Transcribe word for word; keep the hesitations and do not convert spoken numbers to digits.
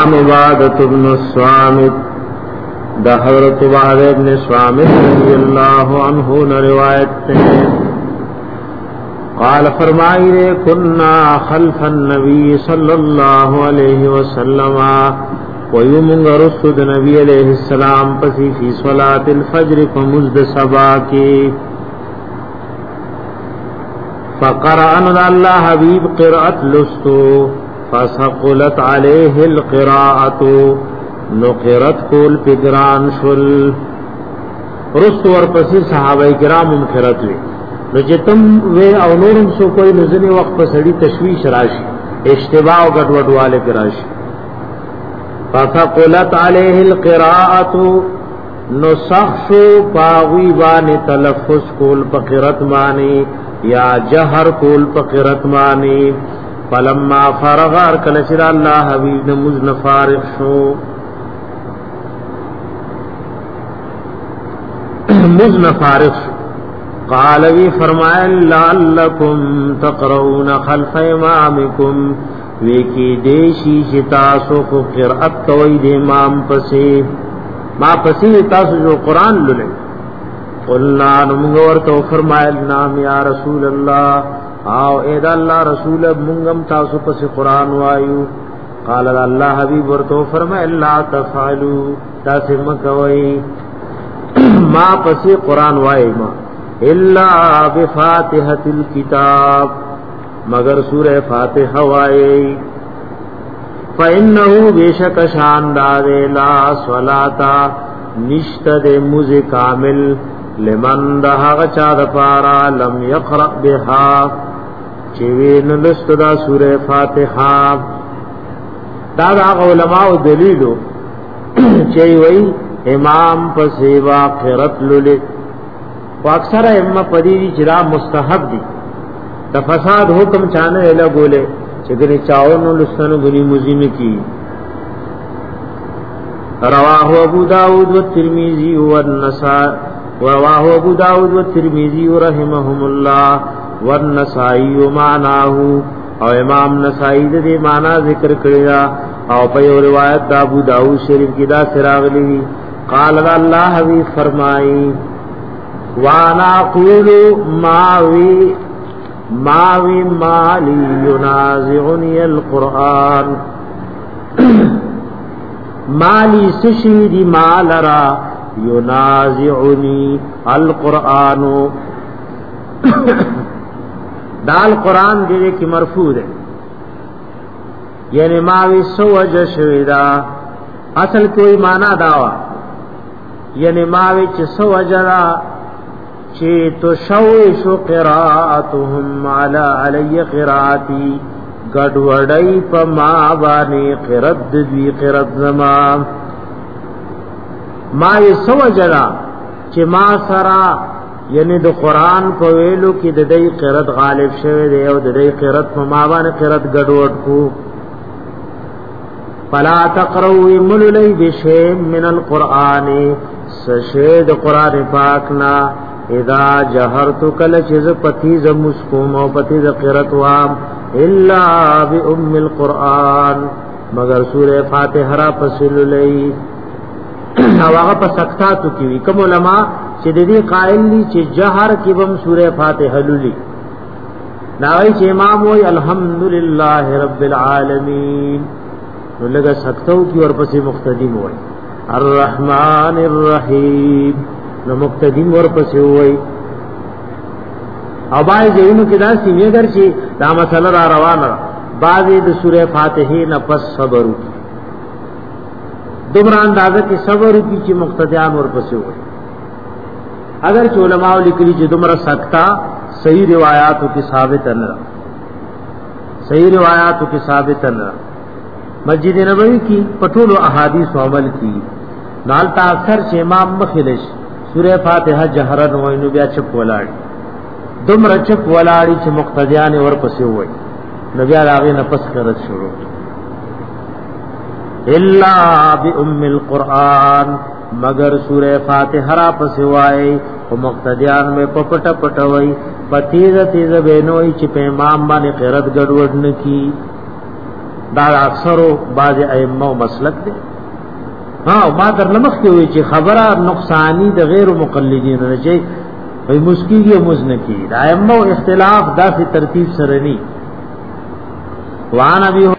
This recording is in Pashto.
وعن عبادة بن الصامت دا حضرت عبادة بن الصامت رضی اللہ عنہ نے روایت ہے قال فرمائی رے کننا خلف النبی صلی اللہ علیہ وسلم ویومنگ رسد نبی علیہ السلام پسی فی صلاة الفجر فمزد سبا کی فقرأن اللہ حبیب قرأت لستو فسقلت علیہ القراءت نقرت کول پگران شل رستو ورپسی صحابہ کرام مقرت وی نو جتم وی او نورم سو کوئی نزنی وقت پسڑی تشویش راشی اشتباع و گٹوٹ والے کراشی فثقلت علیہ القراءت نو سخشو پاغوی بانی تلفظ کول پقرت مانی یا جہر کول پقرت مانی فلما فرغار کلچر اللہ حبیب نموزن فارغ شو مزن فارغ شو قال وی فرمائے لعلکم تقرؤون خلف امامکم ویکی دیشی چی تاسو کو قرأت کوئی دے امام پسی ما پسی تاسو جو قرآن للے قلنا نمگورتو فرمائے نام یا رسول اللہ آو ایدا اللہ رسول منگم تاسو پسی قرآن وایو قال اللہ حبیب ورتو فرمائے لا تفعلو تاسی مکوئی ما پسی قرآن وائی ما الا بفاتحة الكتاب مگر سورہ فاتحہ وائی فإنه بیشک شان دادے لا صلاة نشتد مز کامل لمن دہا چا دپارا لم یقرأ بها چوین لستدا سورہ فاتحہ دادا علماء دلیلو چیوئی امام پسیوا قرأت للک و اکثر امہ پدیدی چرا مستحب دی دا فساد حکم چانے الہ گولے چگنی چاونو لسنو گنی مزین کی رواہ ابو داود و ترمیزی و النسائی رواہ ابو داود و ترمیزی رحمہم اللہ و النسائی و معناہو او امام نسائی دے معنی ذکر کریا او پیو روایت دا ابو داود شریف کی دا سراغلی قال اللہ حبیب فرمائی وانا قولو ماوی ماوی مالی ینازعنی القرآن مالی سشیدی مالرا ینازعنی القرآن دال قرآن دیدے کی مرفوع ہے یعنی ماوی سوجہ شویدہ اصل کوئی معنی داوا یعنی ماوی چی سوجہ چی تو شوش قراءتهم علی علی قراءتی گڑوڑی پا ما بانی قرد دوی قرد زمان ما یہ سوجنا چی ما سرا یعنی دو قرآن پا ویلو کی ددی قرد غالب شوی دے او ددی قرد پا ما بانی قرد گڑوڑ کو فلا تقروی ملولی بشیم من القرآن سشید قرآن پاکنا اذا جہرتو کل چیز پتیز مسکوم و پتیز قرت وام الا بی ام القرآن مگر سورہ فاتحہ را پسل لئی آغا پا سکتاتو کیوی کم علماء چی دیدی قائل لی چی جہر کی بم سورہ فاتحہ للی ناوی چی امام ہوئی الحمدللہ رب العالمین لگا سکتو کی اور پسی مقتدیم ہوئی الرحمن الرحیم نو مقتدیم ور پسې وای او باندې جنو کې دا سیمه در چې دا مسله را روانه بعضې د سوره فاتحه نه پس صبر وکړي دومره اندازه کې صبر وکړي چې مقتدیان ور پسې وای اگر چې علماء لیکلي چې دومره سکتا صحیح روایتو کې ثابت نه صحیح روایتو کې ثابت نه مسجد نبوی کی پټولو احادیث عمل کی نالتا اکثر چې امام مخلش سورہ فاتحہ جہرن وای نو بیا چپ ولاړی دومره چپ ولاړی چې مقتدیان ور پسې وای نو بیا راغی نه پس قرت شروع الا بام القرآن مگر سورہ فاتحہ را پسې وای او مقتدیان میں پپټ پټوي پتیز تیز بینوي چې په امام باندې قرت ګډوډ نه کی دا اکثر بعض ائمه مسلک دي. ها ما در لمخ کې وی چې خبره نقصانی د غیر مقلدین نه چي وي مسکیږي مزنکی ائمه اختلاف داسې ترتیب سره ني. وان ابي